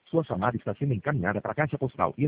Sua chamada está sendo encaminhada para a caixa postal